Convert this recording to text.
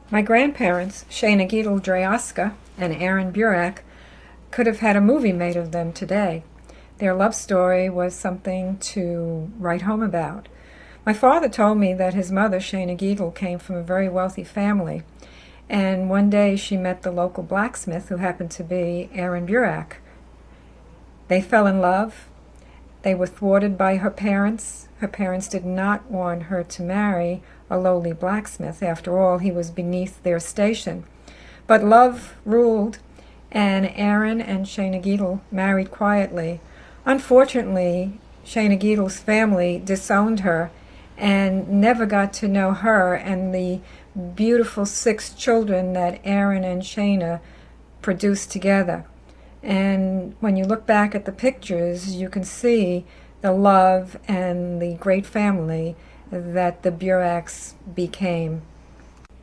My grandparents, Shana Giedel Dreyaska and Aaron Burak, could have had a movie made of them today. Their love story was something to write home about. My father told me that his mother, Shana Giedel, came from a very wealthy family, and one day she met the local blacksmith who happened to be Aaron Burak. They fell in love. They were thwarted by her parents. Her parents did not want her to marry a lowly blacksmith. After all, he was beneath their station. But love ruled, and Aaron and Shana Giedel married quietly. Unfortunately, Shana Giedel's family disowned her and never got to know her and the beautiful 6 children that Aaron and Shana produced together. And when you look back at the pictures, you can see the love and the great family that the Buraks became.